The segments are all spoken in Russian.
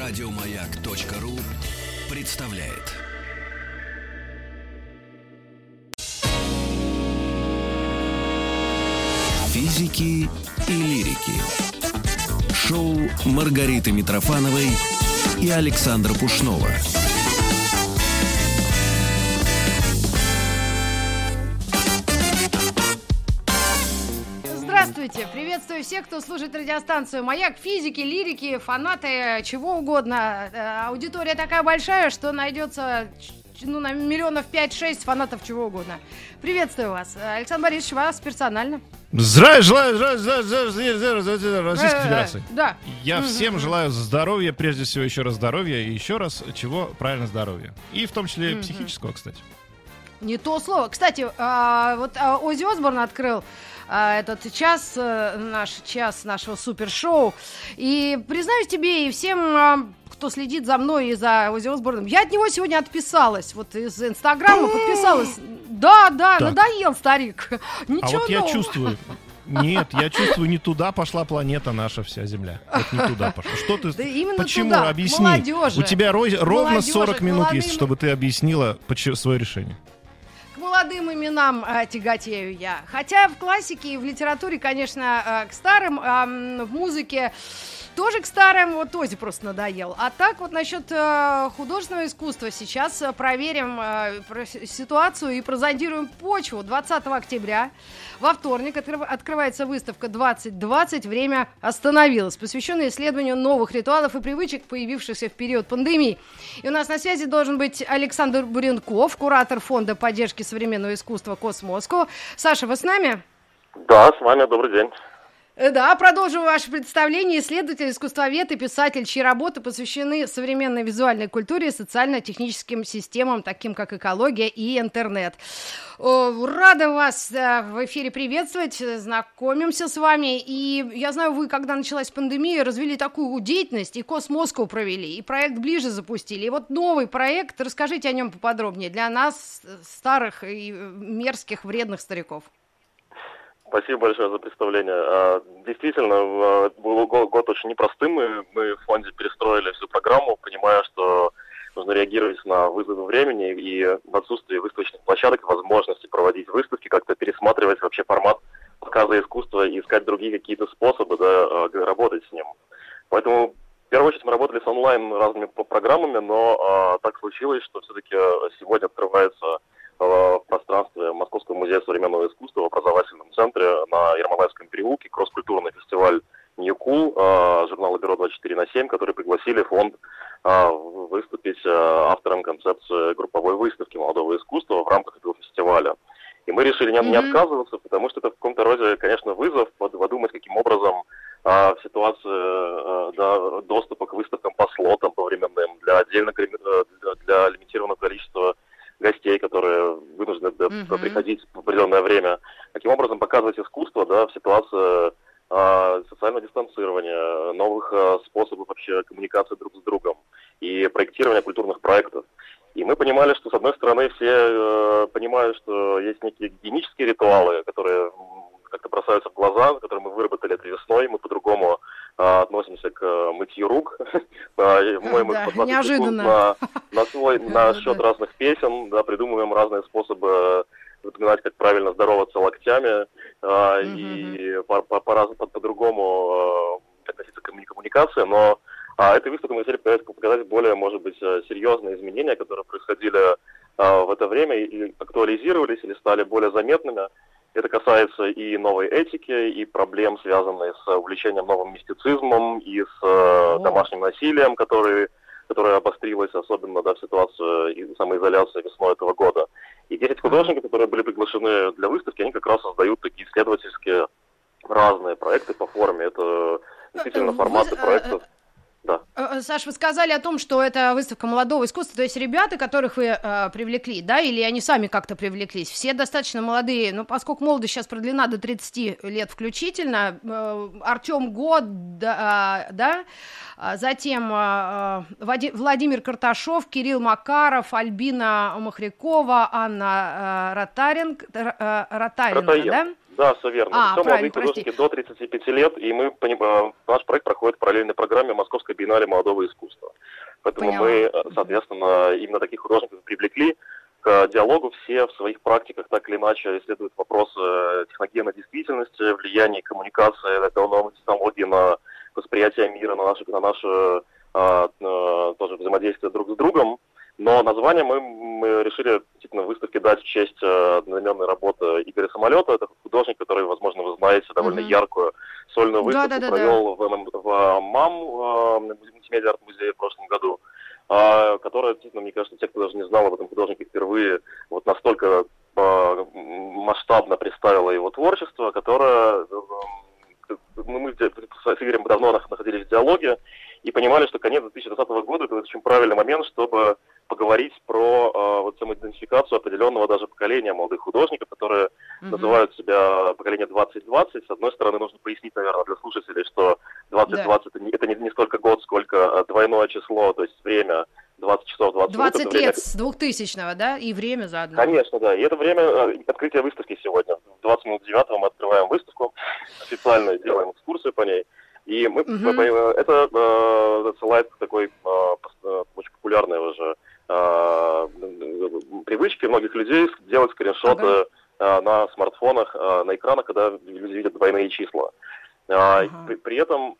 Радиомаяк.ру представляет. Физики и лирики. Шоу Маргариты Митрофановой и Александра Пушнова. Здравствуйте! Приветствую всех, кто слушает радиостанцию «Маяк», физики, лирики, фанаты, чего угодно. Аудитория такая большая, что найдется на миллионов 5-6 фанатов чего угодно. Приветствую вас. Александр Борисович, вас персонально. Желаю Российской Федерации. Да. Я всем желаю здоровья, прежде всего еще раз здоровья, и еще раз чего? Правильно, здоровья. И в том числе психического, кстати. Не то слово. Кстати, вот Оззи Осборн открыл этот час нашего супершоу. И признаюсь тебе и всем, кто следит за мной и за Оззи Осборном, я от него сегодня отписалась. Вот из Инстаграма подписалась. Да, надоел старик. Ничего а вот я нового. чувствую... Нет, я чувствую, не туда пошла планета наша вся Земля. Вот не туда пошла. Что ты? Да именно почему? туда, Объясни. молодежи. У тебя ровно 40 минут молодым... есть, чтобы ты объяснила свое решение. К молодым именам тяготею я. Хотя в классике и в литературе, конечно, к старым, в музыке тоже к старым. Вот Оззи просто надоел. А так вот насчет художественного искусства сейчас проверим ситуацию и прозондируем почву. 20 октября во вторник открывается выставка 2020. Время остановилось, посвященная исследованию новых ритуалов и привычек, появившихся в период пандемии. И у нас на связи должен быть Александр Буренков, куратор фонда поддержки современного искусства «Космоско». Саша, вы с нами? Да, с вами, добрый день. Да, продолжим ваше представление. Исследователь, искусствовед и писатель, чьи работы посвящены современной визуальной культуре и социально-техническим системам, таким как экология и интернет. Рада вас в эфире приветствовать, знакомимся с вами. И я знаю, вы, когда началась пандемия, развили такую деятельность, и Космоско провели, и проект «Ближе» запустили. И вот новый проект, расскажите о нем поподробнее для нас, старых и мерзких, вредных стариков. Спасибо большое за представление. Действительно, был год очень непростым. Мы в фонде перестроили всю программу, понимая, что нужно реагировать на вызовы времени и в отсутствие выставочных площадок, возможности проводить выставки, как-то пересматривать вообще формат показа искусства и искать другие какие-то способы работать с ним. Поэтому в первую очередь мы работали с онлайн разными программами, но так случилось, что все-таки сегодня открывается в пространстве Московского музея современного искусства в образовательном центре на Ермолаевском переулке кросс-культурный фестиваль Ньюкул журнала «Бюро24/7», который пригласили фонд выступить автором концепции групповой выставки молодого искусства в рамках этого фестиваля. И мы решили не отказываться, потому что это в каком-то роде, конечно, вызов подумать, каким образом в ситуации доступа к выставкам по слотам, по временным, для лимитированного количества гостей, которые вынуждены приходить в определенное время. Каким образом показывать искусство в ситуации социального дистанцирования, новых способов вообще коммуникации друг с другом и проектирования культурных проектов. И мы понимали, что, с одной стороны, все понимают, что есть некие гигиенические ритуалы, которые как-то бросаются в глаза, которые мы выработали этой весной. Мы по-другому относимся к мытью рук. Моем их по 20 секунд на счет разных песен, придумываем разные способы запоминать, как правильно здороваться локтями и по-другому относиться к коммуникации. Но этой выставкой мы хотели показать более, может быть, серьезные изменения, которые происходили в это время и актуализировались или стали более заметными. Это касается и новой этики, и проблем, связанных с увлечением новым мистицизмом, и с домашним насилием, которое обострилось, особенно в ситуации самоизоляции весной этого года. И 10 художников, которые были приглашены для выставки, они как раз создают такие исследовательские разные проекты по форме. Это действительно форматы проектов. Да. Саш, вы сказали о том, что это выставка молодого искусства, то есть ребята, которых вы привлекли, да, или они сами как-то привлеклись, все достаточно молодые, но поскольку молодость сейчас продлена до 30 лет включительно, Артем Год, да, затем Владимир Карташов, Кирилл Макаров, Альбина Махрякова, Анна Ротаренко, да? Да, все верно. Все молодые правильно, художники до 35 лет, и наш проект проходит в параллельной программе Московской биеннале молодого искусства. Поэтому мы, соответственно, именно таких художников привлекли к диалогу. Все в своих практиках так или иначе исследуют вопросы техногенной действительности, влияния коммуникации, новых технологий на восприятие мира, на наше тоже взаимодействие друг с другом. Но название мы решили действительно выставке дать в честь одноименной работы Игоря Самолета. Это художник, который, возможно, вы знаете, довольно яркую сольную выставку провел в МАМ, мультимедиа арт-музее в прошлом году, которая, действительно, мне кажется, те, кто даже не знал об этом художнике впервые, вот настолько масштабно представила его творчество, которое мы с Игорем давно находились в диалоге и понимали, что конец 2020 года – это очень правильный момент, чтобы поговорить про самоидентификацию определенного даже поколения молодых художников, которые называют себя поколение 2020. С одной стороны, нужно пояснить, наверное, для слушателей, что 2020 это не столько год, сколько двойное число, то есть время 20 часов 20 минут. 20 лет с 2000-го, да? И время заодно. Конечно, да. И это время открытия выставки сегодня. В 20 минут 9 мы открываем выставку, официально делаем экскурсию по ней. И мы, это отсылает к такой очень популярной уже привычке многих людей делать скриншоты на смартфонах, на экранах, когда люди видят двойные числа. При этом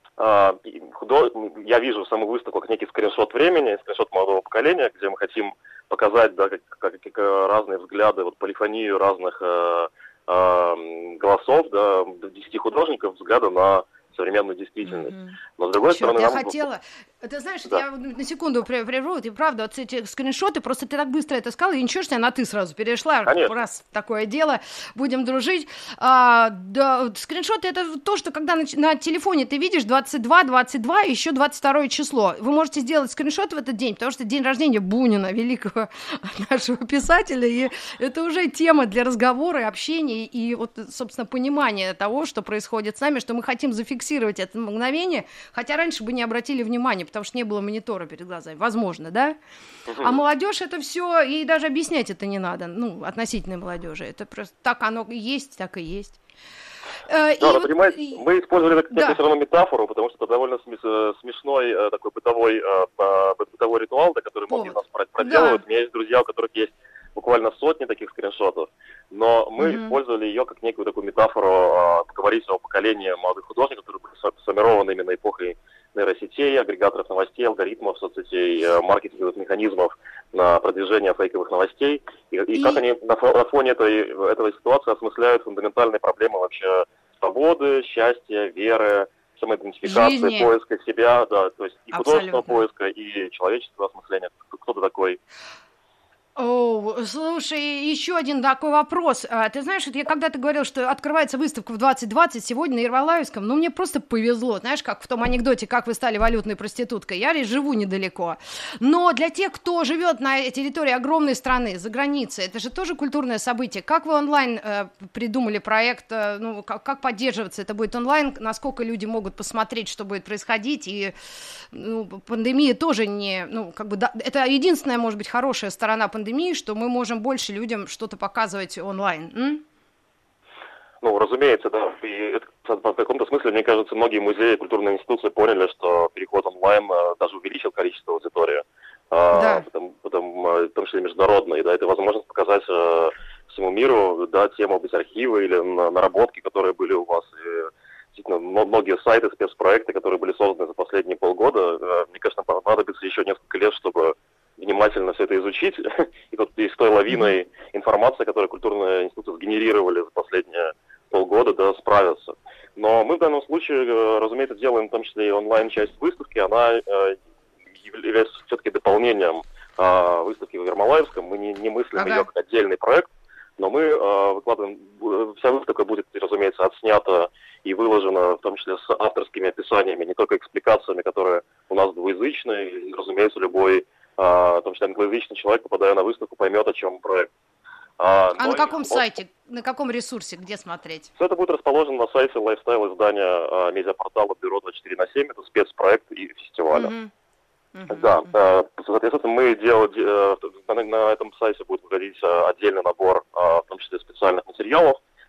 я вижу саму выставку как некий скриншот времени, скриншот молодого поколения, где мы хотим показать, да, как разные взгляды, вот полифонию разных голосов, да, 10 художников, взгляды на современную действительность. Но с другой стороны... Я хотела... Ты знаешь, я на секунду прерву, ты правда, вот эти скриншоты, просто ты так быстро это сказала, и ничего, что я на «ты» сразу перешла, раз такое дело, будем дружить. Скриншоты — это то, что когда на телефоне ты видишь 22, еще 22 число. Вы можете сделать скриншот в этот день, потому что день рождения Бунина, великого нашего писателя, и это уже тема для разговора, общения, и вот, собственно, понимания того, что происходит с нами, что мы хотим зафиксировать это мгновение, хотя раньше бы не обратили внимания, потому что не было монитора перед глазами. Возможно, да? А молодежь это все, ей даже объяснять это не надо, ну, относительно молодежи. Это просто так оно и есть, так и есть. Да, понимаете, мы использовали некую все равно метафору, потому что это довольно смешной такой бытовой ритуал, который многие из нас проделывают. У меня есть друзья, у которых есть буквально сотни таких скриншотов, но мы использовали ее как некую такую метафору поговорить о поколении молодых художников, которые были сформированы именно эпохой нейросетей, агрегаторов новостей, алгоритмов, соцсетей, маркетинговых механизмов на продвижение фейковых новостей, и как они на фоне этой ситуации осмысляют фундаментальные проблемы вообще свободы, счастья, веры, самоидентификации, жизни, поиска себя, да, то есть и художественного поиска, и человеческого осмысления. Кто ты такой? Слушай, еще один такой вопрос. Ты знаешь, я когда-то говорил, что открывается выставка в 2020 сегодня на Ермолаевском, мне просто повезло. Знаешь, как в том анекдоте, как вы стали валютной проституткой. Я живу недалеко. Но для тех, кто живет на территории огромной страны, за границей, это же тоже культурное событие. Как вы онлайн придумали проект? Как поддерживаться? Это будет онлайн? Насколько люди могут посмотреть, что будет происходить? И пандемия тоже не... это единственная, может быть, хорошая сторона пандемии, что мы можем больше людям что-то показывать онлайн. Разумеется, да. И в каком-то смысле, мне кажется, многие музеи и культурные институции поняли, что переход онлайн даже увеличил количество аудитории. Да. В том числе международной. Да, это возможность показать всему миру, да, тему без архива или наработки, которые были у вас. И, действительно, многие сайты, спецпроекты, которые были созданы за последние полгода, мне кажется, понадобится еще несколько лет, чтобы внимательно все это изучить, и с той лавиной информации, которую культурные институты сгенерировали за последние полгода, да, справиться. Но мы в данном случае, разумеется, делаем в том числе и онлайн-часть выставки, она является все-таки дополнением выставки в Ермолаевском, мы не мыслим ее как отдельный проект, но мы выкладываем, вся выставка будет, разумеется, отснята и выложена, в том числе с авторскими описаниями, не только экспликациями, которые у нас двуязычные, и, разумеется, любой в том числе англоязычный человек, попадая на выставку, поймет, о чем проект. На каком сайте, на каком ресурсе, где смотреть? Все это будет расположено на сайте лайфстайл-издания медиапортала Бюро 24/7, это спецпроект и фестиваля. Да, соответственно, мы на этом сайте будет выходить отдельный набор, в том числе специальных материалов,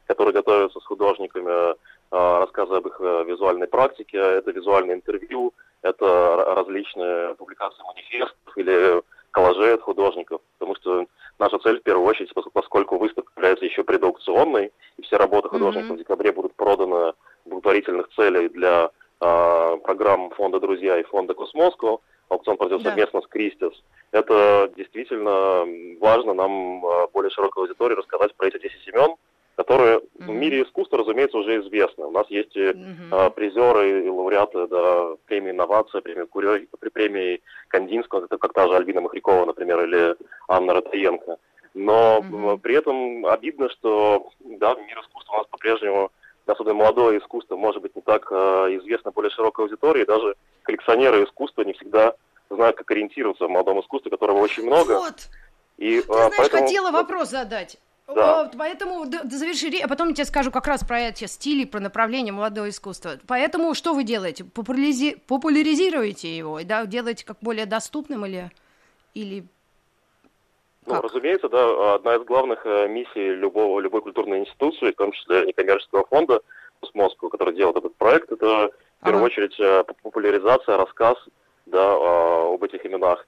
которые готовятся с художниками, рассказы об их визуальной практике, это визуальные интервью, это различные публикации манифестов или коллажей от художников, потому что наша цель в первую очередь, поскольку выставка является еще предаукционной, и все работы художников в декабре будут проданы в благотворительных целях для программ фонда «Друзья» и фонда «Космоско», аукцион пройдет совместно с Кристис. Это действительно важно нам более широкой аудитории рассказать про эти 10 имен, которые в мире искусства, разумеется, уже известны. У нас есть призеры и лауреаты премии «Инновация», премии Кандинского, как та же Альбина Махрякова, например, или Анна Ротаенко. Но при этом обидно, что мир искусства у нас по-прежнему, особенно молодое искусство, может быть не так известно более широкой аудитории. Даже коллекционеры искусства не всегда знают, как ориентироваться в молодом искусстве, которого очень много. Вот. И, ты знаешь, поэтому... хотела вопрос задать. Да. Поэтому заверши, а потом я тебе скажу как раз про эти стили, про направление молодого искусства. Поэтому что вы делаете? Популяризируете его, делаете как более доступным или как? Разумеется, одна из главных миссий любой культурной институции, в том числе некоммерческого фонда «Космоско», который делает этот проект, это в первую очередь популяризация, рассказ об этих именах,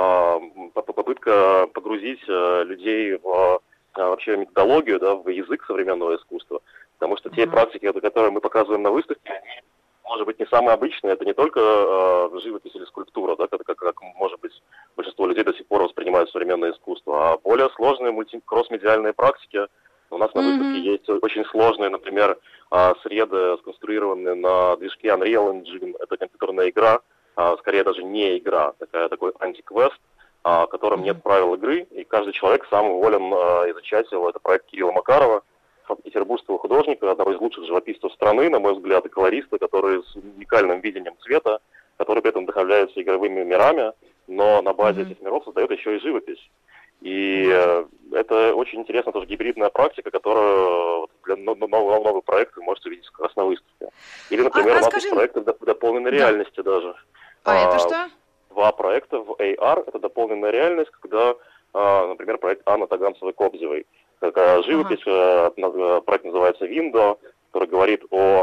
попытка погрузить людей в вообще методологию, в язык современного искусства, потому что те практики, которые мы показываем на выставке, они, может быть, не самые обычные, это не только живопись или скульптура, как может быть, большинство людей до сих пор воспринимают современное искусство, а более сложные кросс-медиальные практики. У нас на выставке есть очень сложные, например, среды, сконструированные на движке Unreal Engine, это компьютерная игра, скорее даже не игра, такой антиквест, в котором нет правил игры, и каждый человек сам волен изучать его. Это проект Кирилла Макарова, петербургского художника, одного из лучших живописцев страны, на мой взгляд, и колориста, который с уникальным видением цвета, который при этом вдохновляется игровыми мирами, но на базе этих миров создает еще и живопись. И это очень интересная тоже гибридная практика, которую для нового проекта вы можете увидеть как раз на выставке. Или, например, у нас есть проекты в дополненной реальности даже. Это что? 2 проекта в AR, это дополненная реальность, когда, например, проект Анны Таганцевой-Кобзевой. Такая живопись, проект называется «Виндо», который говорит о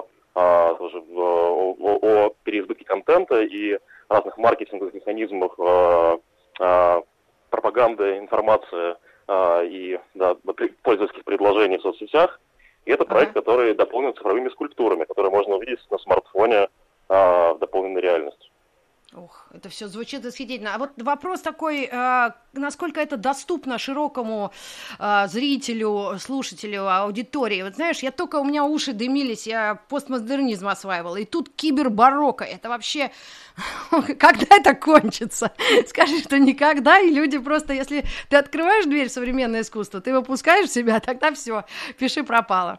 переизбытке контента и разных маркетинговых механизмах пропаганды, информации и пользовательских предложений в соцсетях. И это проект, который дополнен цифровыми скульптурами, которые можно увидеть на смартфоне в дополненной реальности. Ох, это все звучит восхитительно. А вот вопрос такой, насколько это доступно широкому зрителю, слушателю, аудитории? Вот знаешь, у меня уши дымились, я постмодернизм осваивала, и тут кибербарокко. Это вообще... Когда это кончится? Скажи, что никогда, и люди просто, если ты открываешь дверь в современное искусство, ты выпускаешь себя, тогда все, пиши пропало.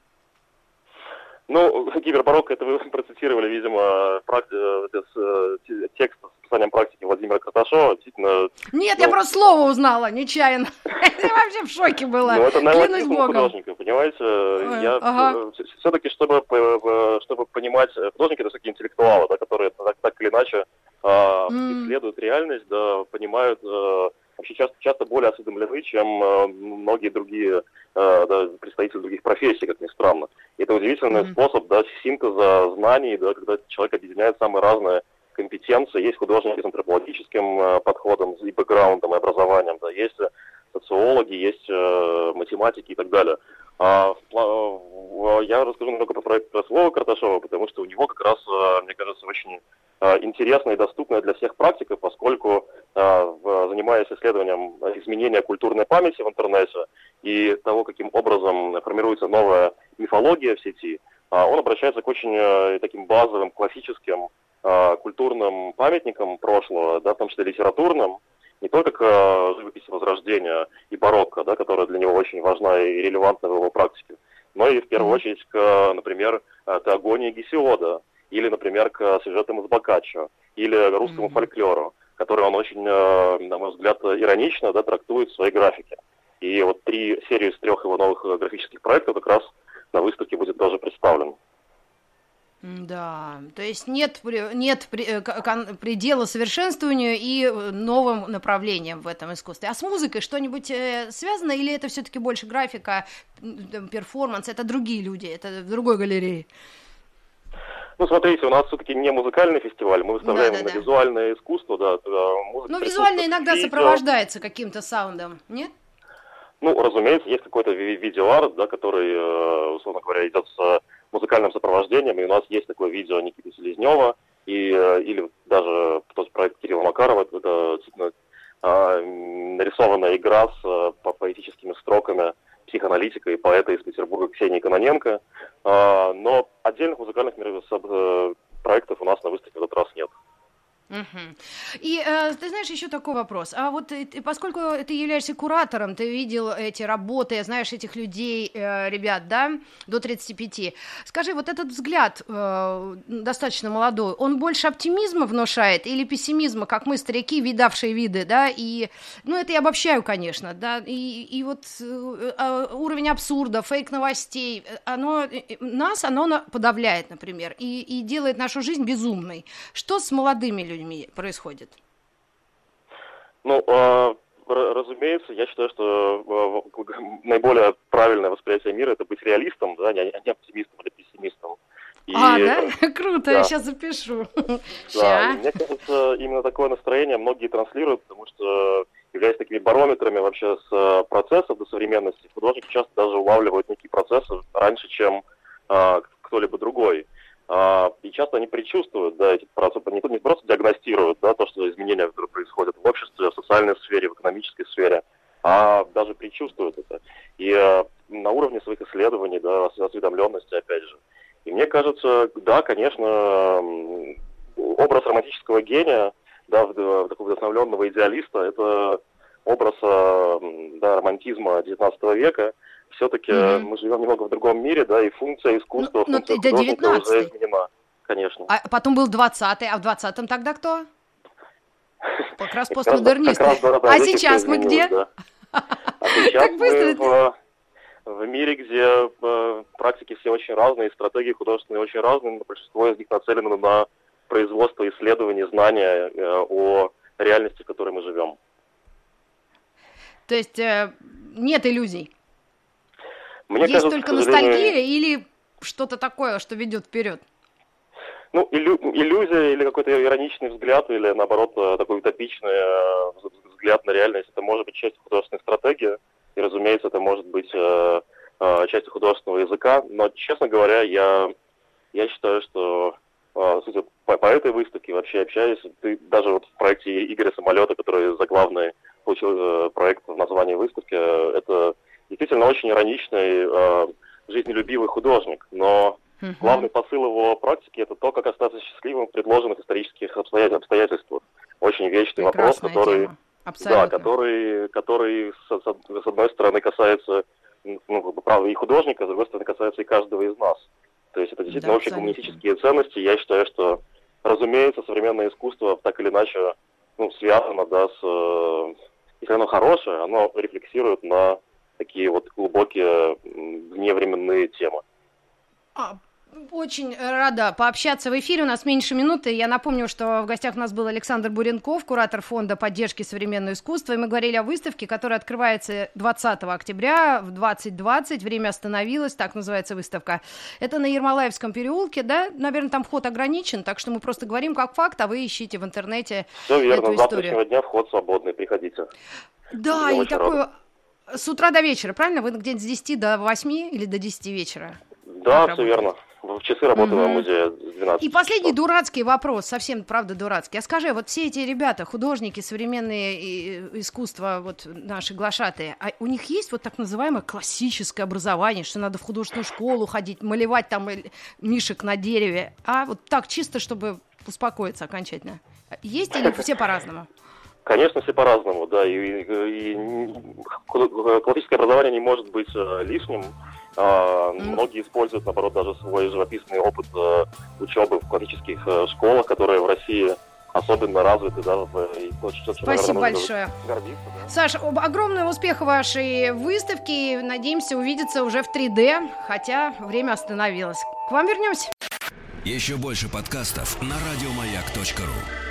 Кибербарокко, это вы процитировали, видимо, текст с описанием практики Владимира Карташова. Действительно. Нет, я просто слово узнала, нечаянно. Я вообще в шоке была. Это неологизм художника, понимаете? Все-таки, чтобы понимать, художники — это все-таки интеллектуалы, которые так или иначе исследуют реальность, понимают, вообще часто более осведомлены, чем многие другие представители других профессий, как ни странно. И это удивительный способ синтеза знаний, когда человек объединяет самые разные компетенции. Есть художники с антропологическим подходом, и бэкграундом, и образованием, есть социологи, есть математики и так далее. Я расскажу немного про проект Вовы Карташова, потому что у него как раз, мне кажется, очень интересная и доступная для всех практика, поскольку, занимаясь исследованием изменения культурной памяти в интернете и того, каким образом формируется новая мифология в сети, он обращается к очень таким базовым, классическим культурным памятникам прошлого, в том числе литературным, не только к живописи Возрождения и барокко, которая для него очень важна и релевантна в его практике, но и в первую очередь к, например, теогонии Гесиода, или, например, к сюжетам из Боккаччо, или русскому фольклору, который он очень, на мой взгляд, иронично трактует в своей графике. И вот серию из 3 его новых графических проектов как раз на выставке будет тоже представлен. Да, то есть нет предела совершенствованию и новым направлениям в этом искусстве. А с музыкой что-нибудь связано, или это все-таки больше графика, перформанс, это другие люди, это в другой галерее? Ну, смотрите, у нас все-таки не музыкальный фестиваль, мы выставляем именно визуальное искусство, да. Музыка. Но визуально иногда сопровождается каким-то саундом, нет? Ну, разумеется, есть какой-то видеоарт, да, который, условно говоря, идет с музыкальным сопровождением, и у нас есть такое видео Никиты Селезнева, или даже тот проект Кирилла Макарова, это действительно нарисованная игра с поэтическими строками психоаналитика и поэта из Петербурга Ксении Кононенко, но отдельных музыкальных проектов у нас на выставке в этот раз нет. И ты знаешь, еще такой вопрос. А вот поскольку ты являешься куратором, ты видел эти работы, знаешь этих людей, ребят, да, до 35. Скажи, вот этот взгляд достаточно молодой, он больше оптимизма внушает или пессимизма, как мы, старики, видавшие виды, да, и, ну, это я обобщаю, конечно, да, и вот уровень абсурда, фейк-новостей, оно подавляет, например, и делает нашу жизнь безумной. Что с молодыми людьми происходит? Ну, разумеется, я считаю, что наиболее правильное восприятие мира — это быть реалистом, да, не оптимистом или пессимистом. Да? Круто, да. Я сейчас запишу. Да, мне кажется, именно такое настроение многие транслируют, потому что, являясь такими барометрами вообще с процессов до современности, художники часто даже улавливают некие процессы раньше, чем кто-либо другой. И часто они предчувствуют, да, эти процессы, не просто диагностируют, да, то, что изменения происходят в обществе, в социальной сфере, в экономической сфере, а даже предчувствуют это. И на уровне своих исследований, да, осведомленности, опять же. И мне кажется, да, конечно, образ романтического гения, да, такого вдохновленного идеалиста, это образ, да, романтизма XIX века. Все-таки мы живем немного в другом мире, да, и функция искусства, функция художника уже изменена, конечно. А потом был 20-й, а в 20-м тогда кто? Как раз постмодернисты. А сейчас мы где? А сейчас мы в мире, где практики все очень разные, стратегии художественные очень разные, но большинство из них нацелены на производство исследований, знания о реальности, в которой мы живем. То есть нет иллюзий? Мне есть кажется, только ностальгия или что-то такое, что ведет вперед? Ну, иллюзия или какой-то ироничный взгляд, или, наоборот, такой утопичный взгляд на реальность, это может быть частью художественной стратегии, и, разумеется, это может быть частью художественного языка, но, честно говоря, я считаю, что судя по этой выставке, вообще общаясь, даже вот в проекте Игоря Самолета, который заглавный получил проект в названии выставки, это действительно очень ироничный, жизнелюбивый художник, но главный посыл его практики — это то, как остаться счастливым в предложенных исторических обстоятельствах. Очень вечный вопрос, который с одной стороны касается права и художника, с другой стороны касается и каждого из нас. То есть это действительно очень гуманистические ценности. Я считаю, что, разумеется, современное искусство так или иначе связано, да, если оно хорошее, оно рефлексирует на такие вот глубокие вневременные темы. Очень рада пообщаться в эфире. У нас меньше минуты. Я напомню, что в гостях у нас был Александр Буренков, куратор фонда поддержки современного искусства. И мы говорили о выставке, которая открывается 20 октября в 20:20. Время остановилось, так называется выставка. Это на Ермолаевском переулке, да? Наверное, там вход ограничен, так что мы просто говорим как факт, а вы ищите в интернете Все верно, эту историю. С завтрашнего дня вход свободный, приходите. Да, и такое... С утра до вечера, правильно? Вы где-нибудь с 10 до 8 или до 10 вечера? Да, все верно. В часы работы в музее с 12. И последний дурацкий вопрос, совсем, правда, дурацкий. А скажи, вот все эти ребята, художники, современные искусства, вот наши глашатые, а у них есть вот так называемое классическое образование, что надо в художественную школу ходить, малевать там мишек на дереве, а вот так чисто, чтобы успокоиться окончательно? Есть или все по-разному? Конечно, все по-разному, да, и классическое образование не может быть лишним. Многие используют, наоборот, даже свой живописный опыт учебы в классических школах, которые в России особенно развиты, да, Спасибо большое. Гордиться, да. Саш, огромного успеха вашей выставки. Надеемся увидеться уже в 3D, хотя время остановилось. К вам вернемся. Еще больше подкастов на радиомаяк.ру.